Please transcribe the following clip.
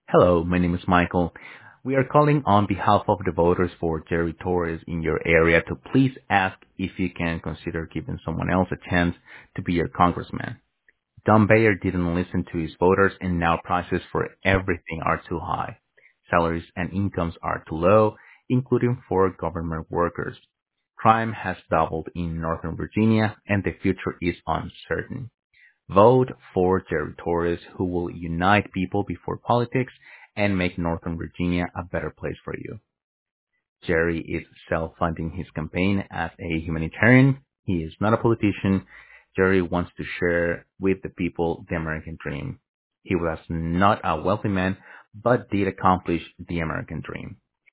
Hello, my name is Michael. We are calling on behalf of the voters for Jerry Torres in your area to please ask if you can consider giving someone else a chance to be your congressman. Don Bayer didn't listen to his voters and now prices for everything are too high. Salaries and incomes are too low, including for government workers. Crime has doubled in Northern Virginia and the future is uncertain. Vote for Jerry Torres, who will unite people before politics and make Northern Virginia a better place for you. Jerry is self-funding his campaign as a humanitarian. He is not a politician. Jerry wants to share with the people the American dream. He was not a wealthy man, but did accomplish the American dream.